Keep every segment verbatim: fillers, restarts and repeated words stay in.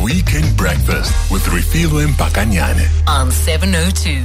Weekend Breakfast with Refilwe Mpakanyane on seven oh two.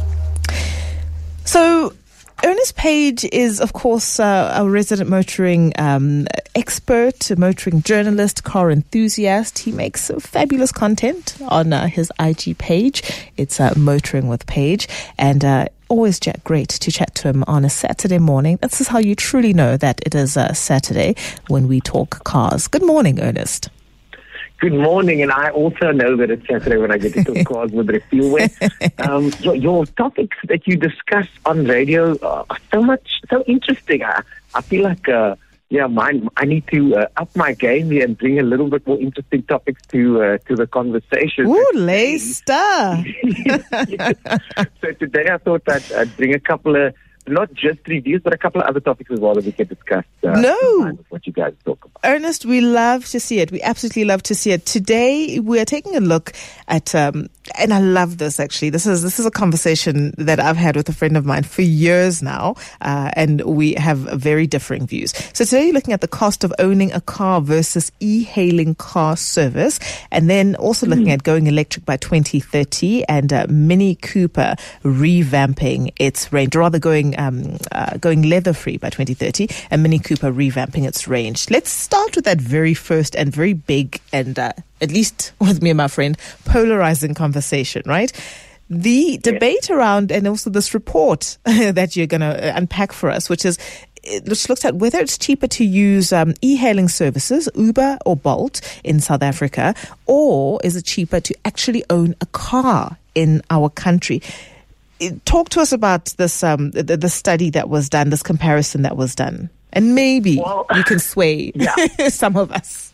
So, Ernest Page is, of course, uh, a resident motoring um, expert, a motoring journalist, car enthusiast. He makes uh, fabulous content on uh, his I G page. It's uh, Motoring with Page. And uh, always Jack, great to chat to him on a Saturday morning. This is how you truly know that it is uh, Saturday when we talk cars. Good morning, Ernest. Good morning, and I also know that it's Saturday when I get to talk cars with Refilwe. Um, your, your topics that you discuss on radio are so much, so interesting. I, I feel like, uh, yeah, mine, I need to uh, up my game here and bring a little bit more interesting topics to uh, to the conversation. Ooh, Leicester. Yes. So today I thought that I'd bring a couple of, not just reviews, but a couple of other topics as well that we can discuss. Uh, no. What you guys talk about. Ernest, we love to see it. We absolutely love to see it. Today, we're taking a look at, um, and I love this actually. This is this is a conversation that I've had with a friend of mine for years now, uh, and we have very differing views. So today, you're looking at the cost of owning a car versus e-hailing car service, and then also looking mm. at going electric by twenty thirty, and uh, Mini Cooper revamping its range, or rather going um, uh, going leather-free by twenty thirty, and Mini Cooper revamping its range. Let's start with that very first and very big and, uh, at least with me and my friend, polarizing conversation, right? The debate around, and also this report that you're going to unpack for us, which is, which looks at whether it's cheaper to use um, e-hailing services, Uber or Bolt in South Africa, or is it cheaper to actually own a car in our country? Talk to us about this, um, the, the study that was done, this comparison that was done. And maybe well, you can sway yeah. some of us.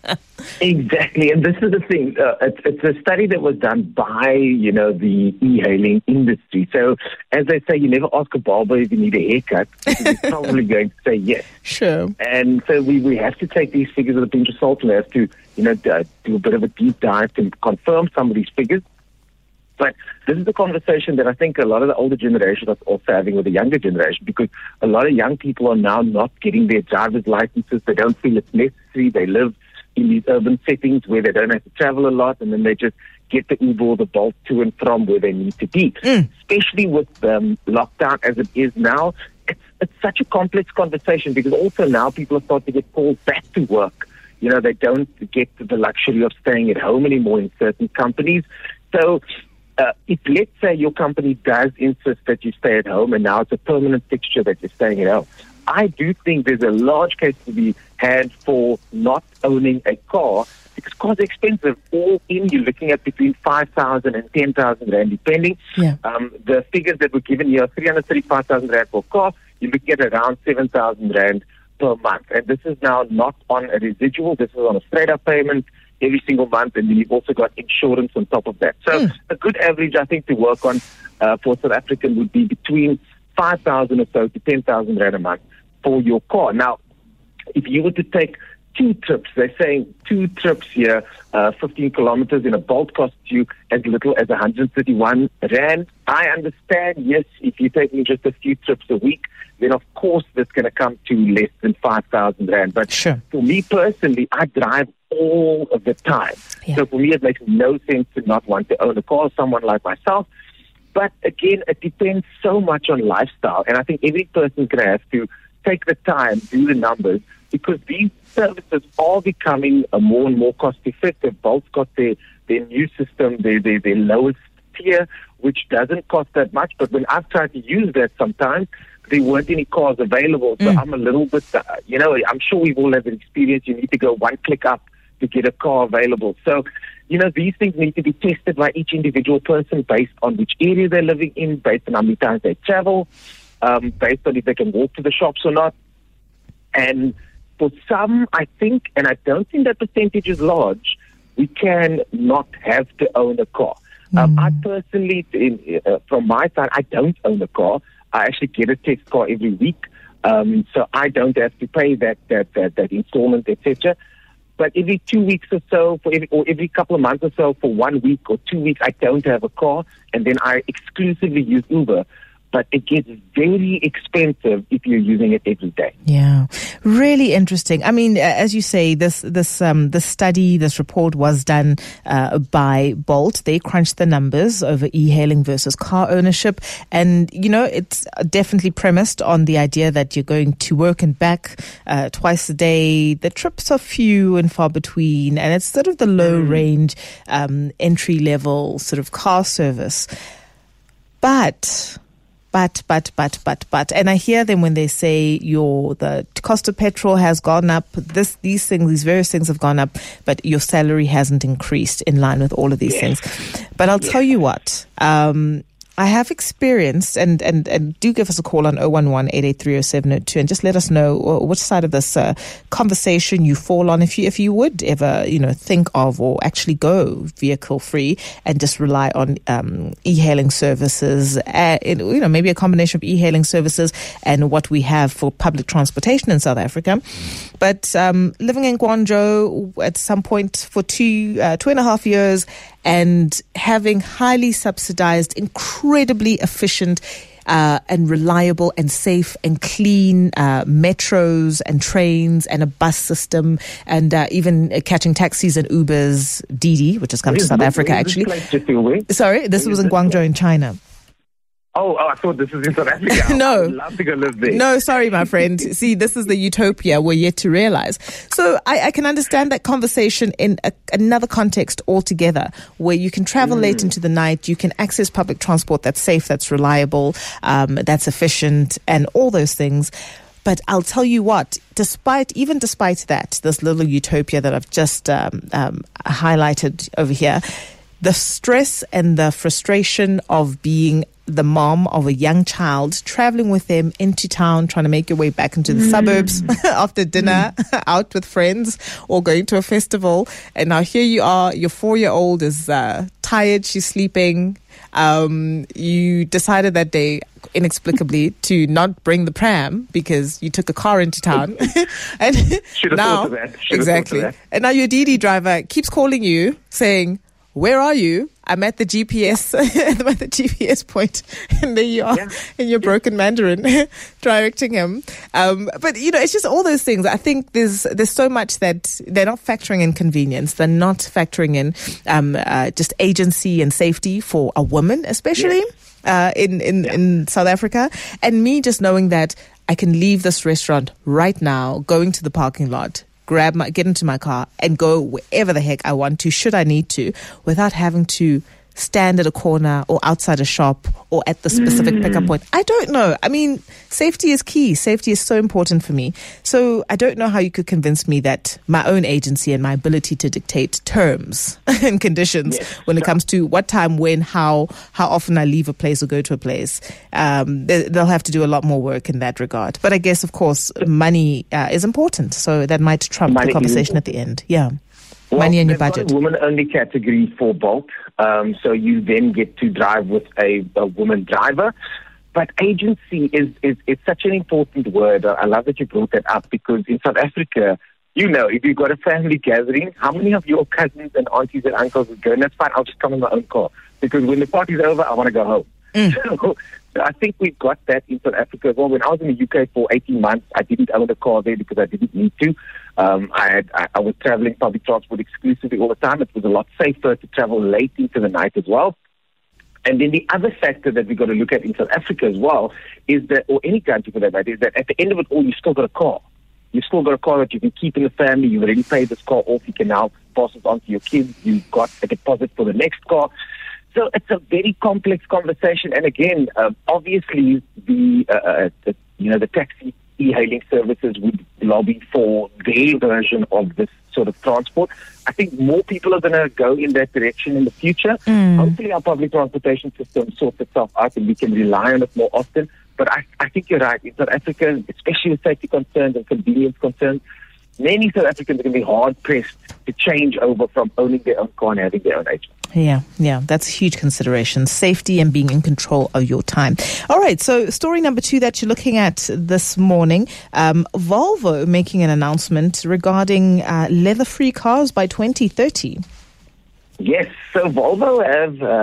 Exactly. And this is the thing. Uh, it's, it's a study that was done by, you know, the e-hailing industry. So, as they say, you never ask a barber if you need a haircut. He's probably going to say yes. Sure. And so we, we have to take these figures with a pinch of salt, and we have to, you know, do a bit of a deep dive to confirm some of these figures. But this is the conversation that I think a lot of the older generation is also having with the younger generation, because a lot of young people are now not getting their driver's licenses. They don't feel it's necessary. They live in these urban settings where they don't have to travel a lot, and then they just get the Uber or the Bolt to and from where they need to be. Mm. Especially with um, lockdown as it is now, it's, it's such a complex conversation, because also now people are starting to get called back to work. You know, they don't get the luxury of staying at home anymore in certain companies. So, Uh, if let's say your company does insist that you stay at home and now it's a permanent fixture that you're staying at home, I do think there's a large case to be had for not owning a car, because cars are expensive. All in, you're looking at between five thousand and ten thousand rand, depending. Yeah. Um, the figures that were given here, three hundred thirty-five thousand rand for a car, you're looking at around seven thousand rand per month. And this is now not on a residual, this is on a straight-up payment every single month, and then you've also got insurance on top of that. So mm. a good average, I think, to work on uh, for South African would be between five thousand or so to ten thousand rand a month for your car. Now, if you were to take two trips, they're saying two trips here, uh, fifteen kilometers in a Bolt costs you as little as one hundred thirty-one rand. I understand, yes, if you're taking just a few trips a week, then of course that's going to come to less than five thousand rand. But sure. For me personally, I drive all of the time. Yeah. So for me, it makes no sense to not want to own a car, someone like myself. But again, it depends so much on lifestyle. And I think every person's going to have to take the time, do the numbers, because these services are becoming a more and more cost-effective. Bolt's got their, their new system, their, their, their lowest tier, which doesn't cost that much. But when I've tried to use that sometimes, there weren't any cars available. So mm. I'm a little bit, uh, you know, I'm sure we've all had an experience. You need to go one click up to get a car available. So, you know, these things need to be tested by each individual person based on which area they're living in, based on how many times they travel, um, based on if they can walk to the shops or not. And for some, I think, and I don't think that percentage is large, we can not have to own a car. Mm. Um, I personally, in, uh, from my side, I don't own a car. I actually get a test car every week, um, so I don't have to pay that that that, that installment, et cetera. But every two weeks or so, for every, or every couple of months or so, for one week or two weeks, I don't have a car, and then I exclusively use Uber. but it gets very expensive if you're using it every day. Yeah, really interesting. I mean, as you say, this this um this study, this report was done uh, by Bolt. They crunched the numbers over e-hailing versus car ownership, and you know, it's definitely premised on the idea that you're going to work and back uh, twice a day. The trips are few and far between, and it's sort of the low range, um, entry level sort of car service. But. But, but, but, but, but, and I hear them when they say your the cost of petrol has gone up. This, these things, these various things have gone up, but your salary hasn't increased in line with all of these yes. things. But I'll yes. tell you what, um, I have experienced, and, and, and do give us a call on zero one one, eight eight three, zero seven zero two and just let us know which side of this uh, conversation you fall on. If you if you would ever, you know, think of or actually go vehicle free and just rely on um, e-hailing services, uh, it, you know, maybe a combination of e-hailing services and what we have for public transportation in South Africa. But um, living in Guangzhou at some point for two, uh, two and a half years, and having highly subsidized, incredibly efficient uh, and reliable and safe and clean uh, metros and trains and a bus system, and uh, even uh, catching taxis and Ubers, Didi, which has come where to South this, Africa actually. This Sorry, this where was in Guangzhou place? in China. Oh, oh, I thought this was in South Africa. No. I would love to go live there. No, sorry, my friend. See, this is the utopia we're yet to realize. So I, I can understand that conversation in a, another context altogether, where you can travel mm. late into the night, you can access public transport that's safe, that's reliable, um, that's efficient, and all those things. But I'll tell you what, despite, even despite that, this little utopia that I've just um, um, highlighted over here, the stress and the frustration of being the mom of a young child, traveling with them into town, trying to make your way back into the mm. suburbs after dinner, mm. out with friends, or going to a festival. And now here you are, your four-year-old is uh, tired, she's sleeping. Um, you decided that day, inexplicably, to not bring the pram because you took a car into town. and Should have now, thought of that. Should exactly. Have thought of that. And now your Didi driver keeps calling you, saying, "Where are you? I'm at the G P S, I'm at the G P S point." And there you are yeah. in your broken Mandarin, directing him. Um, but, you know, it's just all those things. I think there's there's so much that they're not factoring in convenience. They're not factoring in um, uh, just agency and safety for a woman, especially yeah. uh, in, in, yeah. in South Africa. And me just knowing that I can leave this restaurant right now, going to the parking lot, grab my, get into my car and go wherever the heck I want to, should I need to, without having to stand at a corner or outside a shop or at the specific mm. pickup point. I don't know. I mean, safety is key. Safety is so important for me. So I don't know how you could convince me that my own agency and my ability to dictate terms and conditions yes. when it comes to what time, when, how, how often I leave a place or go to a place, um, they, they'll have to do a lot more work in that regard. But I guess, of course, money uh, is important. So that might trump money the conversation at the end. Yeah. Well, money in your budget. Got a woman-only category for Bolt, um, so you then get to drive with a, a woman driver. But agency is, is, is such an important word. I love that you brought that up, because in South Africa, you know, if you've got a family gathering, how many of your cousins and aunties and uncles would go, "And that's fine, I'll just come in my own car, because when the party's over, I want to go home." Mm. So, so I think we've got that in South Africa as well. When I was in the U K for eighteen months, I didn't own a car there because I didn't need to. Um, I, had, I, I was traveling public transport exclusively all the time. It was a lot safer to travel late into the night as well. And then the other factor that we've got to look at in South Africa as well is that, or any country for that matter, is that at the end of it all, you still got a car. You've still got a car that you can keep in the family. You've already paid this car off. You can now pass it on to your kids. You've got a deposit for the next car. So it's a very complex conversation. And again, um, obviously, the, uh, the you know the taxi e-hailing services would lobby for their version of this sort of transport. I think more people are going to go in that direction in the future. Mm. Hopefully our public transportation system sorts itself out and we can rely on it more often. But I, I think you're right. In South Africa, especially with safety concerns and convenience concerns, many South Africans are going to be hard-pressed to change over from owning their own car and having their own agent. Yeah, yeah, that's a huge consideration. Safety and being in control of your time. All right, so story number two that you're looking at this morning, um, Volvo making an announcement regarding uh, leather-free cars by twenty thirty. Yes, so Volvo have uh,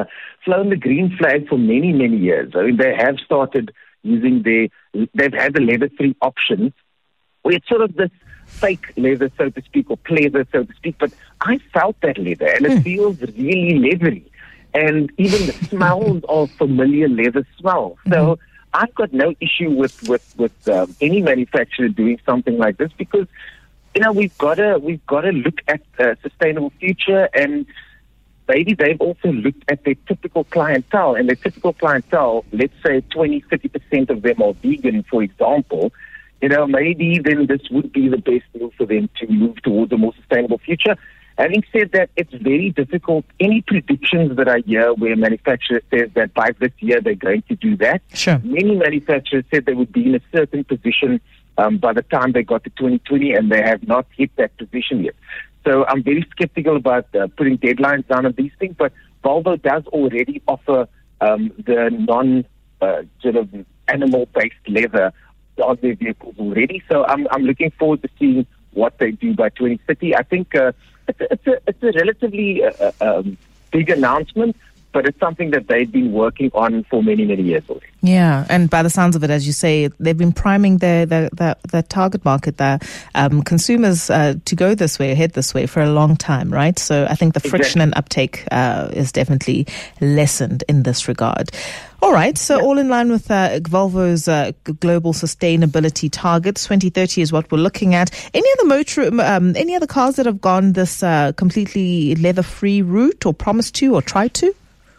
flown the green flag for many, many years. I mean, they have started using their, they've had the leather-free options, where it's sort of this fake leather, so to speak, or pleather, so to speak. But I felt that leather, and it mm. feels really leathery. And even the smells are familiar leather smells. So mm-hmm. I've got no issue with with with um, any manufacturer doing something like this, because you know we've got to we've got to look at a sustainable future, and maybe they've also looked at their typical clientele, and their typical clientele, let's say twenty, thirty percent of them are vegan, for example. You know, maybe then this would be the best move for them to move towards a more sustainable future. Having said that, it's very difficult. Any predictions that I hear where a manufacturer says that by this year they're going to do that, sure. Many manufacturers said they would be in a certain position um, by the time they got to twenty twenty, and they have not hit that position yet. So I'm very skeptical about uh, putting deadlines down on these things, but Volvo does already offer um, the non uh, sort of animal-based leather on their vehicles already. So I'm I'm looking forward to seeing what they do by twenty thirty. I think uh, it's, a, it's, a, it's a relatively uh, um, big announcement, but it's something that they've been working on for many, many years already. Yeah, and by the sounds of it, as you say, they've been priming their their, their, their target market, their um, consumers uh, to go this way, head this way for a long time, right? So I think the friction exactly. and uptake uh, is definitely lessened in this regard. All right, so yeah. all in line with uh, Volvo's uh, global sustainability targets, twenty thirty is what we're looking at. Any other motor, um, any other cars that have gone this uh, completely leather-free route, or promised to, or tried to?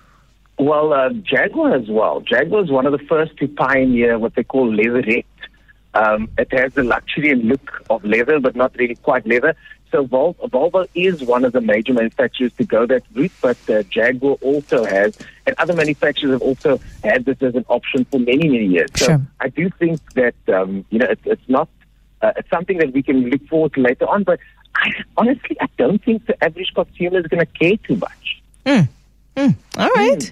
Well, uh, Jaguar as well. Jaguar is one of the first to pioneer what they call leatherette. Um, it has the luxury and look of leather, but not really quite leather. So Vol- Volvo is one of the major manufacturers to go that route, but uh, Jaguar also has, and other manufacturers have also had this as an option for many, many years. So sure. I do think that, um, you know, it's, it's not, uh, it's something that we can look forward to later on, but I, honestly, I don't think the average consumer is going to care too much. Mm. Mm, all right.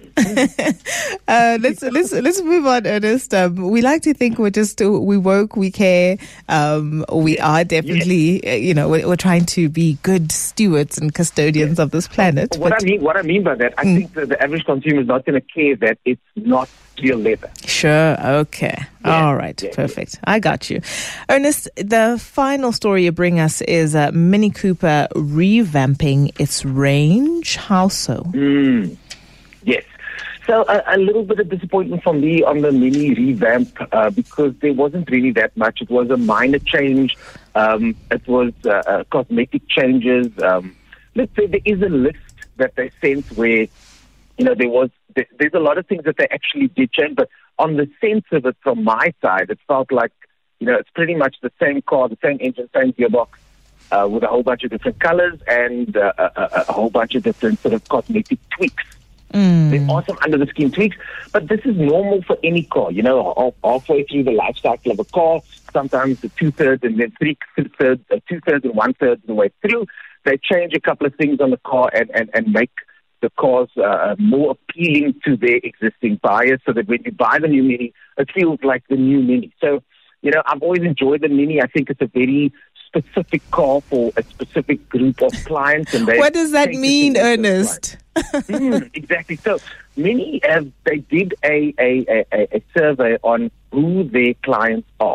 uh, let's let's let's move on, Ernest. Um, we like to think we're just we woke, we care. Um, we are definitely, yes. uh, you know, we're, we're trying to be good stewards and custodians yes. of this planet. What but, I mean, what I mean by that, I mm. think that the average consumer is not going to care that it's not real leather. Sure. Okay. Yeah. All right. Yeah. Perfect. I got you, Ernest. The final story you bring us is uh, Mini Cooper revamping its range. How so? Mm. Yes. So a, a little bit of disappointment from me on the Mini revamp uh, because there wasn't really that much. It was a minor change. Um, it was uh, uh, cosmetic changes. Um, let's say there is a list that they sent where, you know, there was there, there's a lot of things that they actually did change, but on the sense of it from my side, it felt like, you know, it's pretty much the same car, the same engine, same gearbox, uh, with a whole bunch of different colors and uh, a, a, a whole bunch of different sort of cosmetic tweaks. Mm. There are some under the skin tweaks, but this is normal for any car. You know, halfway through the life cycle of a car, sometimes the two thirds and then three thirds, uh, two thirds and one third of the way through, they change a couple of things on the car and, and, and make the cars uh, more appealing to their existing buyers, so that when you buy the new Mini, it feels like the new Mini. So, you know, I've always enjoyed the Mini. I think it's a very specific car for a specific group of clients. And they what does that mean, Ernest? mm, exactly. So Mini, uh, they did a, a, a, a survey on who their clients are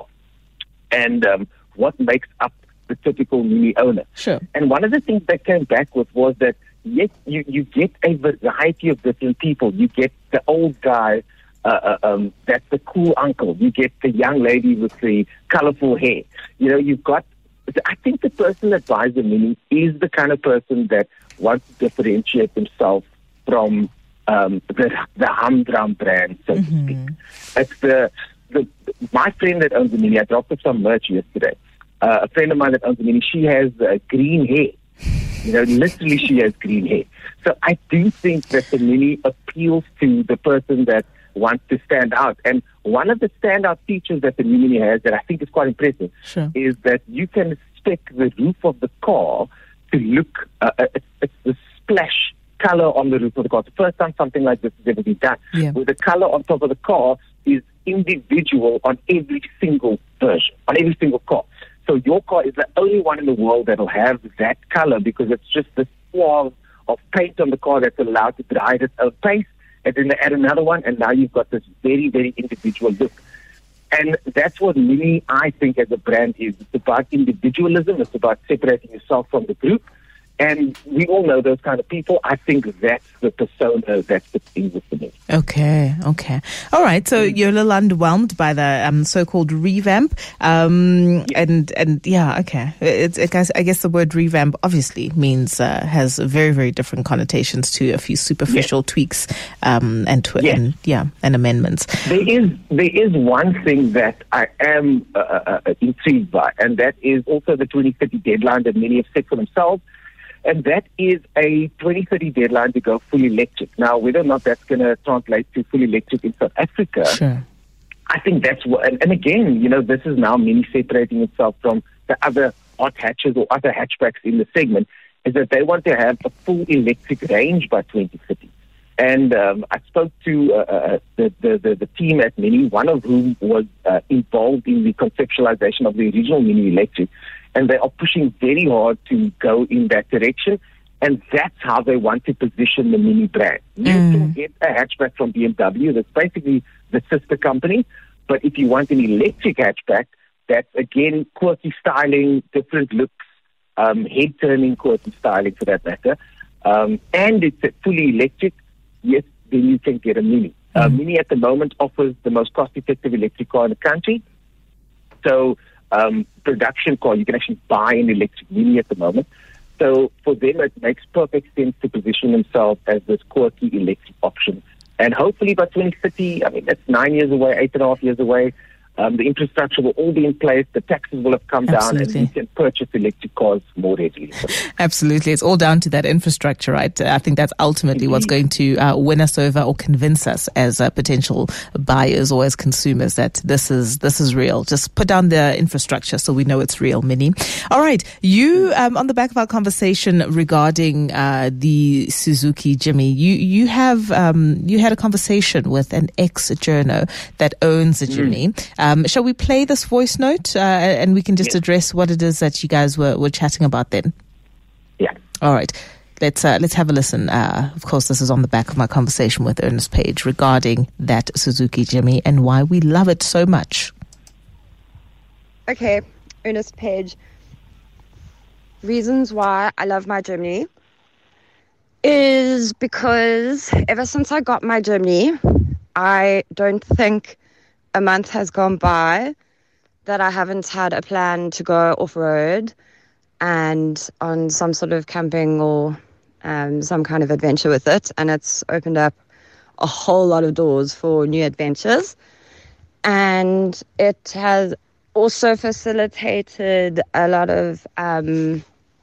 and um, what makes up the typical Mini owner. Sure. And one of the things they came back with was that, yes, you, you get a variety of different people. You get the old guy, uh, uh, um, that's the cool uncle. You get the young lady with the colorful hair. You know, you've got, I think the person that buys the Mini is the kind of person that wants to differentiate themselves from um, the, the humdrum brand, so mm-hmm. to speak. It's the, the, my friend that owns the Mini, I dropped off some merch yesterday. Uh, a friend of mine that owns the Mini, she has uh, green hair. You know, literally she has green hair. So I do think that the Mini appeals to the person that wants to stand out. And one of the standout features that the new Mini has that I think is quite impressive sure. is that you can spec the roof of the car to look, uh, it's, it's the splash color on the roof of the car. It's the first time something like this has ever been done. Yeah. Where the color on top of the car is individual on every single version, on every single car. So your car is the only one in the world that will have that color because it's just the swab of paint on the car that's allowed to dry at its own pace. and then they add another one, and now you've got this very, very individual look. And that's what Mini, I think, as a brand is. It's about individualism. It's about separating yourself from the group. And we all know those kind of people. I think that's the persona, that's the thing with me. Okay, okay. All right, so you're a little underwhelmed by the um, so-called revamp. Um, yeah. And, and yeah, okay. It's, it, I guess the word revamp obviously means, uh, has very, very different connotations to a few superficial yeah. tweaks um, and, tw- yeah. and, yeah, and amendments. There is, there is one thing that I am uh, uh, intrigued by, and that is also the twenty thirty deadline that many have set for themselves. And that is a twenty thirty deadline to go fully electric. Now, whether or not that's going to translate to fully electric in South Africa, sure. I think that's what, and, and again, you know, this is now Mini separating itself from the other hot hatches or other hatchbacks in the segment, is that they want to have a full electric range by twenty thirty. And um, I spoke to uh, uh, the, the, the, the team at Mini, one of whom was uh, involved in the conceptualization of the original Mini Electric. And they are pushing very hard to go in that direction. And that's how they want to position the Mini brand. You mm. can get a hatchback from B M W. That's basically the sister company. But if you want an electric hatchback, that's, again, quirky styling, different looks, um, head-turning quirky styling for that matter. Um, and it's a fully electric, yes, then you can get a Mini. Mm. Uh, Mini at the moment offers the most cost-effective electric car in the country. So... Um, production car, you can actually buy an electric Mini at the moment. So for them, it makes perfect sense to position themselves as this quirky electric option. And hopefully by twenty thirty, I mean, that's nine years away, eight and a half years away, um, the infrastructure will all be in place, the taxes will have come Absolutely. down, and you can purchase electric cars more readily. Absolutely. It's all down to that infrastructure, right? I think that's ultimately Indeed. What's going to uh, win us over or convince us as uh, potential buyers or as consumers that this is this is real. Just put down the infrastructure so we know it's real, Mini. All right. You, um, on the back of our conversation regarding uh, the Suzuki Jimmy, you you have um, you had a conversation with an ex-journo that owns a Jimmy. Mm. Um, shall we play this voice note uh, and we can just yes. address what it is that you guys were, were chatting about then? Yeah. All right. Let's uh, let's have a listen. Uh, of course, this is on the back of my conversation with Ernest Page regarding that Suzuki Jimmy and why we love it so much. Okay, Ernest Page. Reasons why I love my Jimny is because ever since I got my Jimny, I don't think a month has gone by that I haven't had a plan to go off-road and on some sort of camping or um, some kind of adventure with it. And it's opened up a whole lot of doors for new adventures. And it has also facilitated a lot of um,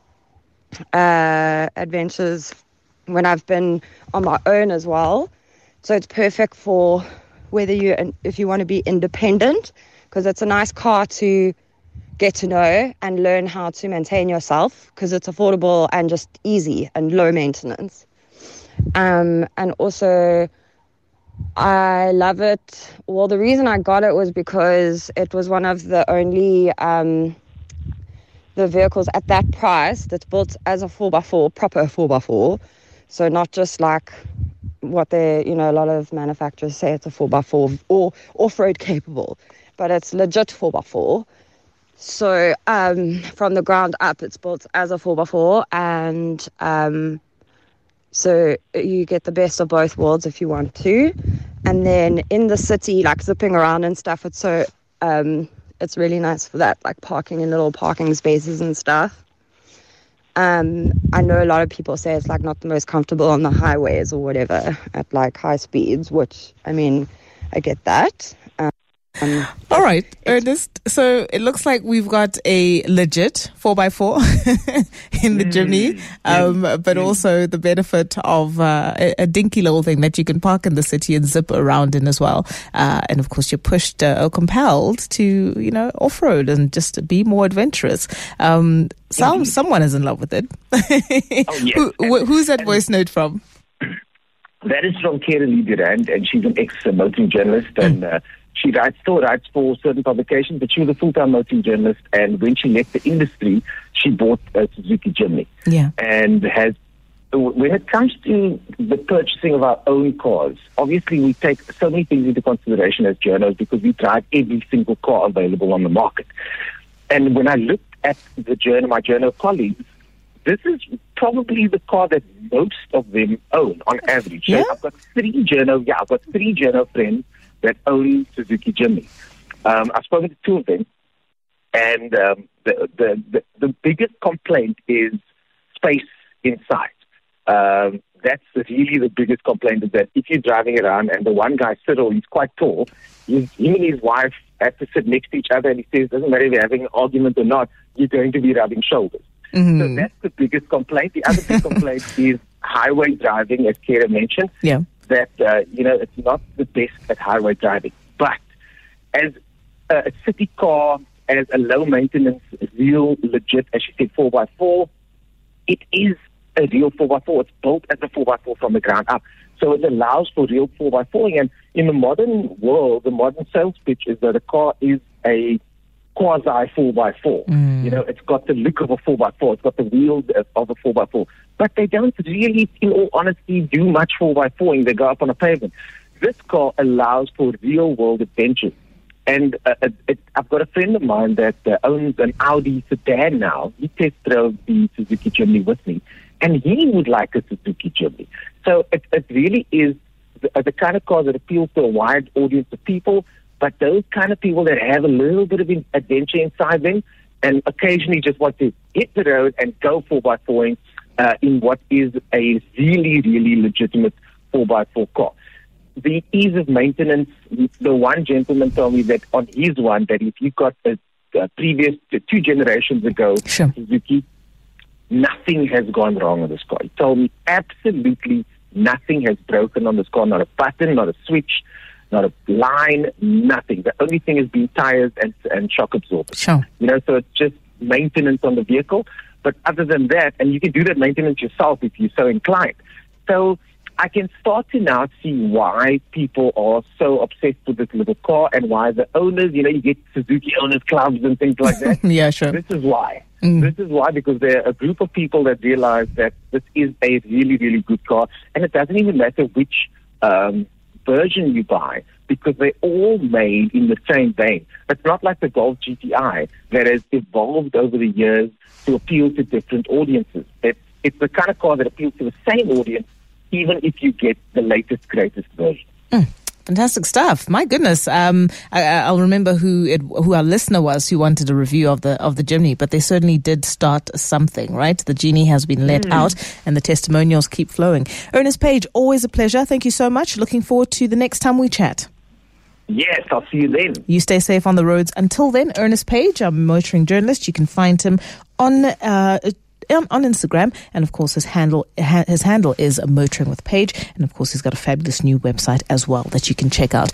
uh, adventures when I've been on my own as well. So it's perfect for whether you, if you want to be independent, because it's a nice car to get to know and learn how to maintain yourself, because it's affordable and just easy and low maintenance. Um, and also, I love it. Well, the reason I got it was because it was one of the only um, the vehicles at that price that's built as a four by four, proper four by four. So not just like what they, you know, a lot of manufacturers say it's a four by four or off-road capable, but it's legit four by four. So um, from the ground up, it's built as a four by four, and um, so you get the best of both worlds if you want to. And then in the city, like zipping around and stuff, it's so um, it's really nice for that, like parking in little parking spaces and stuff. Um, I know a lot of people say it's like not the most comfortable on the highways or whatever at like high speeds, which, I mean, I get that. Um, All right, Ernest. So it looks like we've got a legit four by four in the Jimny, um, but also the benefit of uh, a, a dinky little thing that you can park in the city and zip around in as well. Uh, and of course, you're pushed uh, or compelled to, you know, off-road and just be more adventurous. Um, some, someone is in love with it. Oh, yes. Who, wh- who's that voice note from? That is from Karen Durand, and she's an ex-motoring journalist, and uh, she writes, still writes for certain publications, but she was a full-time motoring journalist, and when she left the industry, she bought a Suzuki Jimny. Yeah. And has when it comes to the purchasing of our own cars, obviously we take so many things into consideration as journos because we drive every single car available on the market. And when I look at the journo, my journo colleagues, this is probably the car that most of them own on average. Yeah? So I've got three journo, yeah, I've got three journo friends that own Suzuki Jimny. Um, I've spoken to two of them, and um, the, the, the, the biggest complaint is space inside. Um, that's really the biggest complaint, is that if you're driving around and the one guy, Cyril, he's quite tall, he's, him and his wife have to sit next to each other, and he says, doesn't matter if you're having an argument or not, you're going to be rubbing shoulders. Mm-hmm. So that's the biggest complaint. The other big complaint is highway driving, as Kira mentioned, Yeah. that, uh, you know, it's not the best at highway driving. But as a, a city car, as a low maintenance, real, legit, as you said, four by four, it is a real four by four. It's built as a four by four from the ground up. So it allows for real four by four. And in the modern world, the modern sales pitch is that a car is a quasi four by four. Mm. You know, it's got the look of a four by four. It's got the wheels of a four by four. But they don't really, in all honesty, do much four by four. They go up on a pavement. This car allows for real world adventures. And uh, it, I've got a friend of mine that uh, owns an Audi sedan now. He test drove the Suzuki Jimny with me, and he would like a Suzuki Jimny. So it, it really is the, the kind of car that appeals to a wide audience of people, but those kind of people that have a little bit of adventure inside them and occasionally just want to hit the road and go four by four uh, in what is a really, really legitimate four by four car. The ease of maintenance, the one gentleman told me that on his one, that if you got a, a previous, two generations ago, Sure. Suzuki, nothing has gone wrong on this car. He told me absolutely nothing has broken on this car, not a button, not a switch, not a line, nothing. The only thing has been tires and, and shock absorbers. Sure. You know, so it's just maintenance on the vehicle. But other than that, and you can do that maintenance yourself if you're so inclined. So I can start to now see why people are so obsessed with this little car and why the owners, you know, you get Suzuki owners clubs and things like that. Yeah, sure. This is why. Mm. This is why, because there are a group of people that realize that this is a really, really good car. And it doesn't even matter which um, version you buy, because they're all made in the same vein. It's not like the Golf G T I that has evolved over the years to appeal to different audiences. It's, it's the kind of car that appeals to the same audience, even if you get the latest, greatest version. Mm, fantastic stuff. My goodness. Um, I, I'll remember who it, who our listener was who wanted a review of the of the Jimny, but they certainly did start something, right? The genie has been let mm. out and the testimonials keep flowing. Ernest Page, always a pleasure. Thank you so much. Looking forward to the next time we chat. Yes, I'll see you then. You stay safe on the roads. Until then, Ernest Page, our motoring journalist. You can find him on uh, on Instagram, and of course his handle his handle is Motoring with Page, and of course he's got a fabulous new website as well that you can check out.